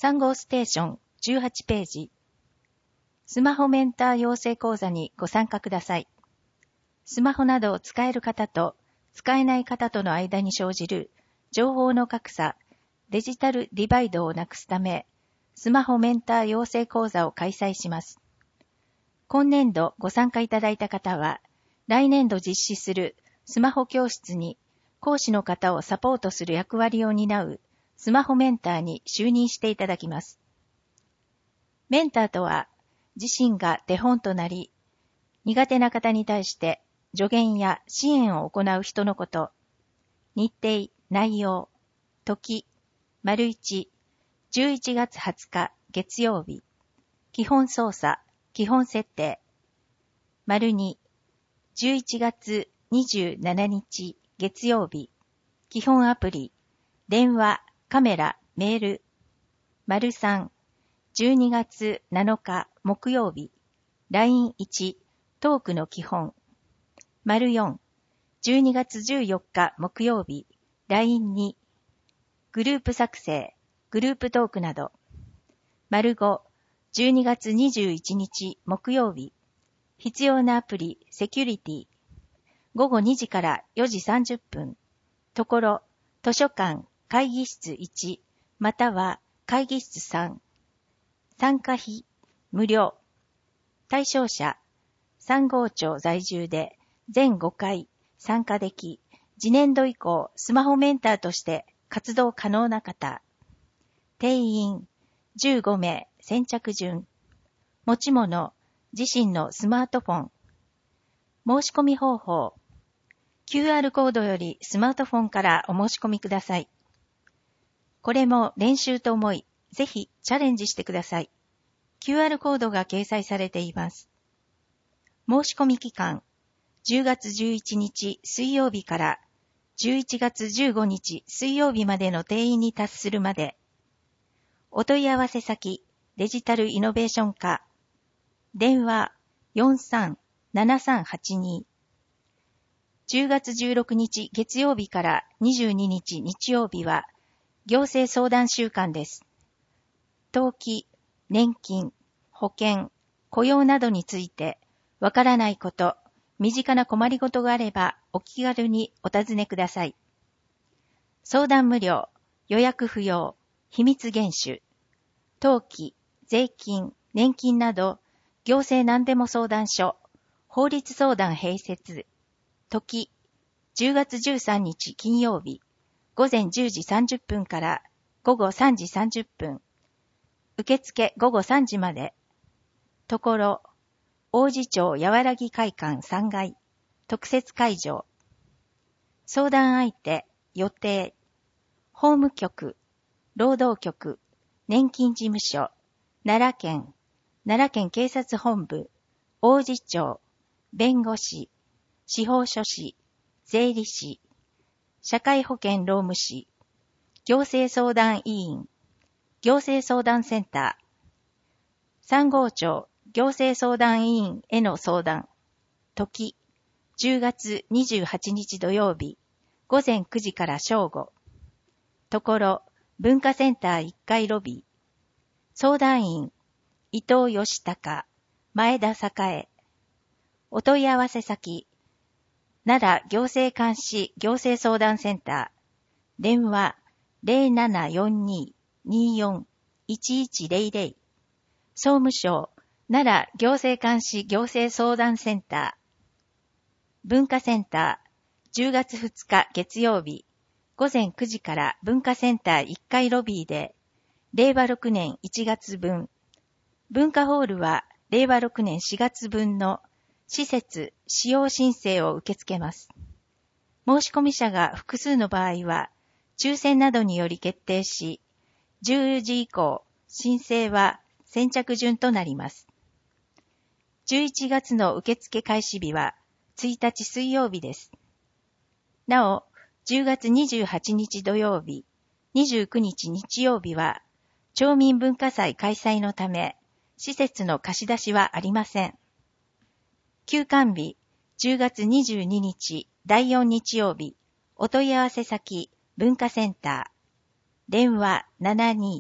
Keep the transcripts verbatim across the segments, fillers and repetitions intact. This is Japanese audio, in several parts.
さん号ステーションじゅうはちページ。スマホメンター養成講座にご参加ください。スマホなどを使える方と使えない方との間に生じる情報の格差、デジタルディバイドをなくすため、スマホメンター養成講座を開催します。今年度ご参加いただいた方は、来年度実施するスマホ教室に講師の方をサポートする役割を担うスマホメンターに就任していただきます。メンターとは、自身が手本となり、苦手な方に対して助言や支援を行う人のこと。日程、内容、時、丸一、じゅういちがつはつか月曜日、基本操作、基本設定。丸二、じゅういちがつにじゅうしちにち月曜日、基本アプリ、電話、カメラ、メール。丸三、じゅうにがつなのか木曜日、ラインいち、トークの基本。丸四、じゅうにがつじゅうよっか木曜日、ラインに、グループ作成、グループトークなど。丸五、じゅうにがつにじゅういちにち木曜日、必要なアプリ、セキュリティ。ごごにじからよじさんじゅっぷん。ところ、図書館、会議室いち、または会議室さん。参加費、無料。対象者、三号町在住で全ごかい参加でき、次年度以降スマホメンターとして活動可能な方。定員、じゅうごめい、先着順。持ち物、自身のスマートフォン。申し込み方法。キューアール コードよりスマートフォンからお申し込みください。これも練習と思い、ぜひチャレンジしてください。キューアール コードが掲載されています。申し込み期間、じゅうがつじゅういちにち水曜日からじゅういちがつじゅうごにち水曜日までの定員に達するまで。お問い合わせ先、デジタルイノベーション課。電話 よんさんななさんはちに。じゅうがつじゅうろくにち月曜日からにじゅうににち日曜日は行政相談週間です。登記、年金、保険、雇用などについてわからないこと、身近な困りごとがあればお気軽にお尋ねください。相談無料、予約不要、秘密厳守、登記、税金、年金など行政何でも相談所、法律相談併設、時、じゅうがつじゅうさんにち金曜日、午前じゅうじさんじゅっぷんから午後さんじさんじゅっぷん。受付午後さんじまで。ところ、王子町やわらぎ会館さんがい、特設会場。相談相手、予定。法務局、労働局、年金事務所、奈良県、奈良県警察本部、王子町、弁護士、司法書士、税理士、社会保険労務士、行政相談委員、行政相談センター、三号町行政相談委員への相談、時、じゅうがつにじゅうはちにち土曜日、午前くじから正午、ところ、文化センターいっかいロビー、相談員、伊藤義孝、前田栄、お問い合わせ先、奈良行政監視行政相談センター、電話 ゼロななよんに によん いちいちゼロゼロ、総務省奈良行政監視行政相談センター、文化センター、じゅうがつふつか月曜日、午前くじから文化センターいっかいロビーで、れいわろくねんいちがつぶん、文化ホールはれいわろくねんしがつぶんの施設使用申請を受け付けます。申し込み者が複数の場合は、抽選などにより決定し、じゅうじ以降、申請は先着順となります。じゅういちがつの受付開始日はついたち水曜日です。なお、じゅうがつにじゅうはちにち土曜日、にじゅうくにち日曜日は、町民文化祭開催のため、施設の貸し出しはありません。休館日、じゅうがつにじゅうににちだいよん日曜日、お問い合わせ先、文化センター、電話 ななに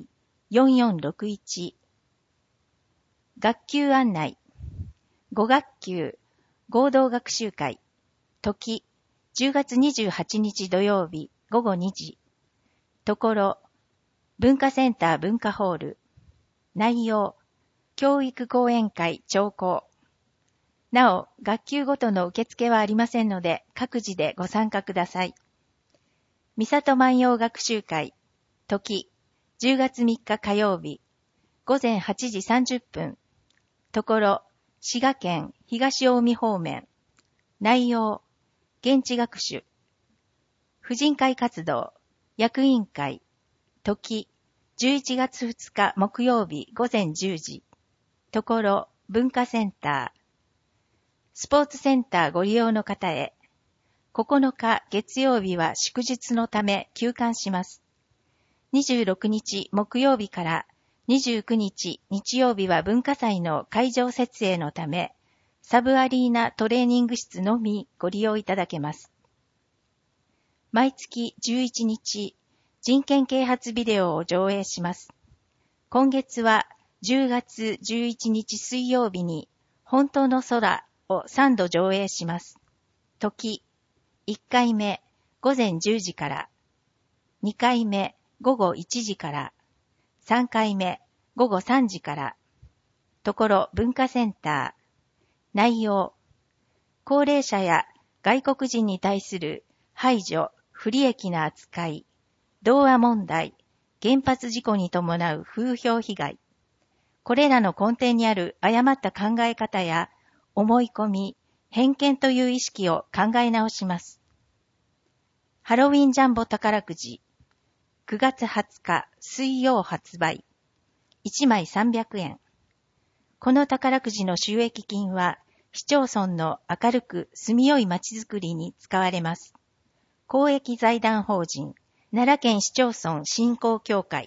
よんよんろくいち。学級案内。ご学級合同学習会。時、じゅうがつにじゅうはちにち土曜日ごごにじ。ところ、文化センター文化ホール。内容、教育講演会聴講。なお、学級ごとの受付はありませんので、各自でご参加ください。三郷万葉学習会。時、じゅうがつみっか火曜日、ごぜんはちじさんじゅっぷん。ところ、滋賀県東近江方面。内容、現地学習。婦人会活動、役員会。時、じゅういちがつふつか木曜日ごぜんじゅうじ。ところ、文化センター。スポーツセンターご利用の方へ。ここのか月曜日は祝日のため休館します。にじゅうろくにち木曜日からにじゅうくにち日曜日は文化祭の会場設営のため、サブアリーナトレーニング室のみご利用いただけます。毎月じゅういちにち、人権啓発ビデオを上映します。今月はじゅうがつじゅういちにち水曜日に、本当の空をさんど上映します。時、いっかいめごぜんじゅうじから、にかいめごごいちじから、さんかいめごごさんじから。ところ文化センター。内容、高齢者や外国人に対する排除、不利益な扱い、童話問題、原発事故に伴う風評被害。これらの根底にある誤った考え方や思い込み、偏見という意識を考え直します。ハロウィンジャンボ宝くじ、くがつはつか水曜発売。いちまいさんびゃくえん。この宝くじの収益金は、市町村の明るく住みよい街づくりに使われます。公益財団法人、奈良県市町村振興協会。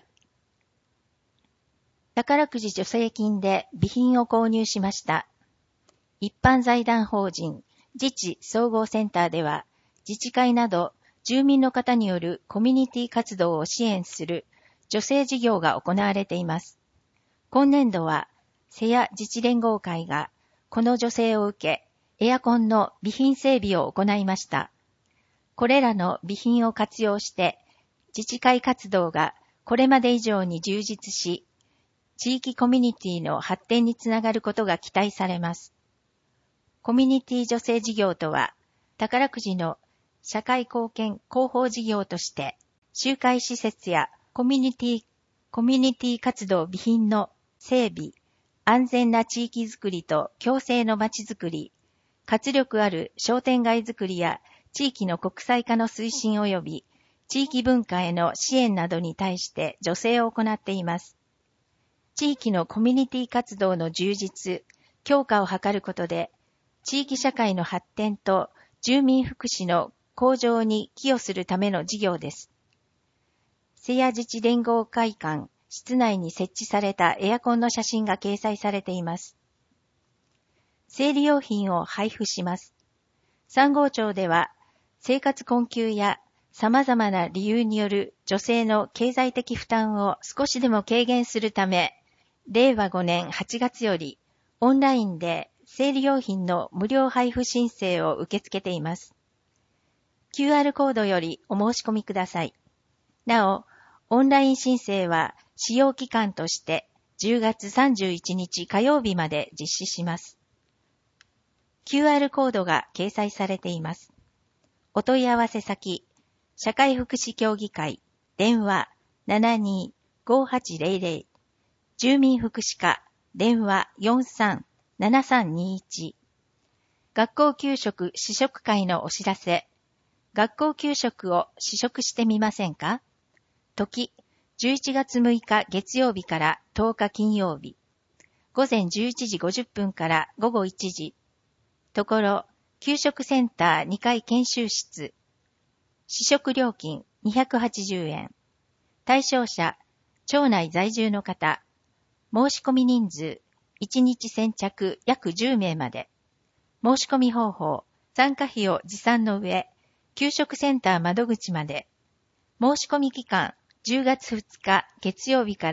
宝くじ助成金で備品を購入しました。一般財団法人、自治総合センターでは、自治会など住民の方によるコミュニティ活動を支援する助成事業が行われています。今年度は、瀬谷自治連合会がこの助成を受け、エアコンの備品整備を行いました。これらの備品を活用して、自治会活動がこれまで以上に充実し、地域コミュニティの発展につながることが期待されます。コミュニティ助成事業とは、宝くじの社会貢献広報事業として、集会施設やコミュニティ、コミュニティ活動備品の整備、安全な地域づくりと共生の街づくり、活力ある商店街づくりや地域の国際化の推進及び地域文化への支援などに対して助成を行っています。地域のコミュニティ活動の充実、強化を図ることで、地域社会の発展と住民福祉の向上に寄与するための事業です。瀬谷自治連合会館室内に設置されたエアコンの写真が掲載されています。生理用品を配布します。さん号町では、生活困窮や様々な理由による女性の経済的負担を少しでも軽減するため、れいわごねんはちがつよりオンラインで生理用品の無料配布申請を受け付けています。キューアール コードよりお申し込みください。なお、オンライン申請は使用期間としてじゅうがつさんじゅういちにち火曜日まで実施します。キューアール コードが掲載されています。お問い合わせ先、社会福祉協議会、電話 ななにーごーはちぜろぜろ、住民福祉課、電話 よんさんななさんにいち、学校給食試食会のお知らせ、学校給食を試食してみませんか？時、じゅういちがつむいか月曜日からとおか金曜日、ごぜんじゅういちじごじゅっぷんからごごいちじ、ところ、給食センターにかい研修室、試食料金にひゃくはちじゅうえん、対象者、町内在住の方、申し込み人数、いちにち先着約じゅうめいまで、申し込み方法、参加費を持参の上、給食センター窓口まで、申し込み期間、じゅうがつふつか月曜日から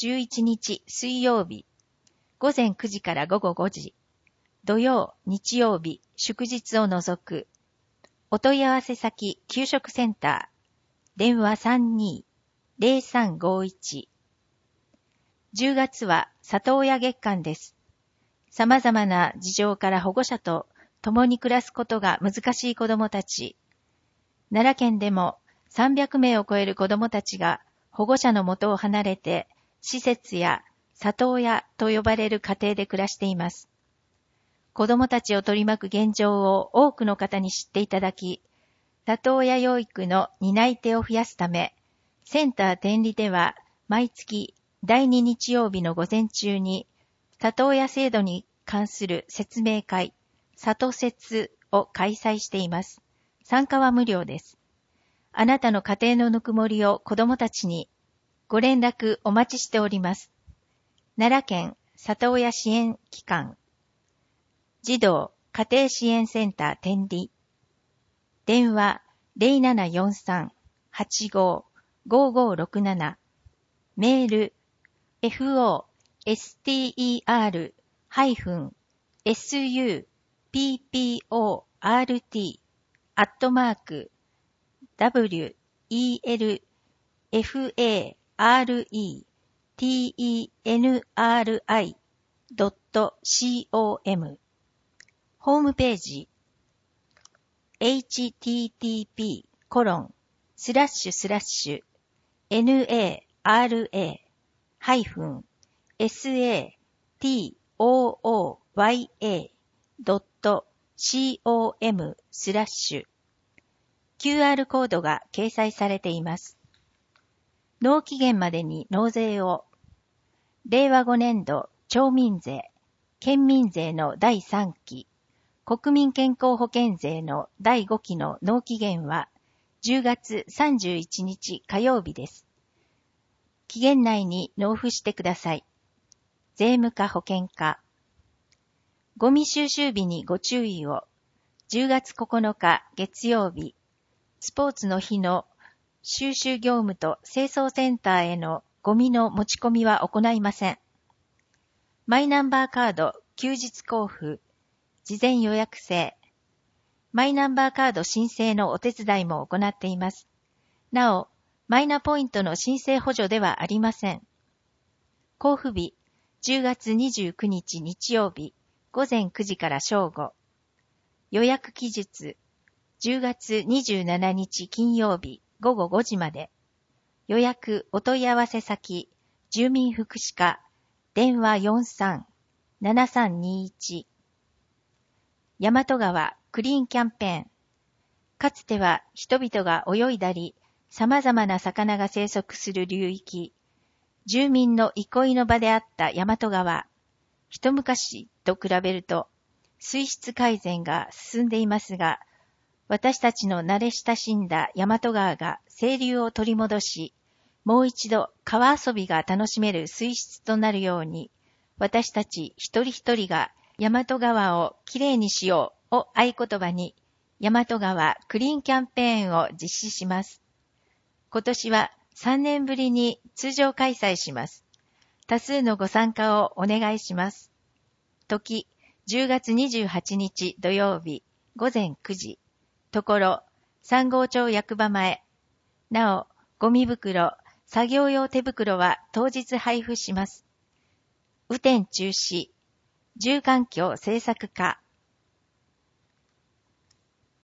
じゅういちにち水曜日、午前くじから午後ごじ、土曜、日曜日、祝日を除く。お問い合わせ先、給食センター、電話 さんにーぜろさんごいち。じゅうがつは里親月間です。様々な事情から保護者と共に暮らすことが難しい子どもたち。奈良県でもさんびゃくめいを超える子どもたちが保護者の元を離れて施設や里親と呼ばれる家庭で暮らしています。子どもたちを取り巻く現状を多くの方に知っていただき、里親養育の担い手を増やすため、センター天理では毎月だいに日曜日の午前中に里親制度に関する説明会、里説を開催しています。参加は無料です。あなたの家庭のぬくもりを子どもたちにご連絡お待ちしております。奈良県里親支援機関児童家庭支援センター天理電話 ゼロななよんさん はちご ごごろくなな メール エフオーエスティーイーアール エスユーピーピーオーアールティー アットマーク ダブリューイーエルエフエーアールイーティーイーエヌアールアイ ドット コム ホームページ エイチティーティーピー コロン スラッシュスラッシュ エヌエーアールエー ハイフン エスエーティーオーオーワイエー ドット コム スラッシュ キューアール コードが掲載されています。納期限までに納税をれいわごねんど町民税、県民税のだいさんき、国民健康保険税のだいごきの納期限はじゅうがつさんじゅういちにち火曜日です。期限内に納付してください。税務課保険課。ゴミ収集日にご注意を。じゅうがつここのか月曜日、スポーツの日の収集業務と清掃センターへのゴミの持ち込みは行いません。マイナンバーカード休日交付、事前予約制、マイナンバーカード申請のお手伝いも行っています。なお、マイナポイントの申請補助ではありません。交付日、じゅうがつにじゅうくにち日曜日、午前くじから正午。予約期日、じゅうがつにじゅうしちにち金曜日、午後ごじまで。予約お問い合わせ先、住民福祉課、電話 よんさん ななさんにいち。大和川クリーンキャンペーン。かつては人々が泳いだり、様々な魚が生息する流域、住民の憩いの場であった大和川。一昔と比べると、水質改善が進んでいますが、私たちの慣れ親しんだ大和川が清流を取り戻し、もう一度川遊びが楽しめる水質となるように、私たち一人一人が大和川をきれいにしようを合言葉に、大和川クリーンキャンペーンを実施します。今年はさんねんぶりに通常開催します。多数のご参加をお願いします。時、じゅうがつにじゅうはちにち土曜日、午前くじ。ところ、三郷町役場前。なお、ゴミ袋、作業用手袋は当日配布します。雨天中止。住環境政策課。